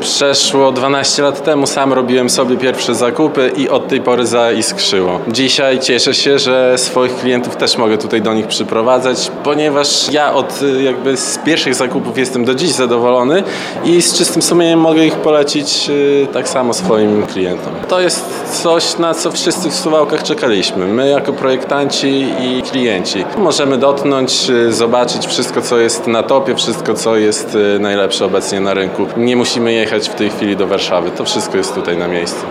Przeszło 12 lat temu, sam robiłem sobie pierwsze zakupy i od tej pory zaiskrzyło. Dzisiaj cieszę się, że swoich klientów też mogę tutaj do nich przyprowadzać, ponieważ ja z pierwszych zakupów jestem do dziś zadowolony i z czystym sumieniem mogę ich polecić tak samo swoim klientom. To jest coś, na co wszyscy w Suwałkach czekaliśmy. My jako projektanci i klienci możemy dotknąć, zobaczyć wszystko, co jest na topie, wszystko, co jest najlepsze obecnie na rynku. Nie musimy jechać w tej chwili do Warszawy. To wszystko jest tutaj na miejscu.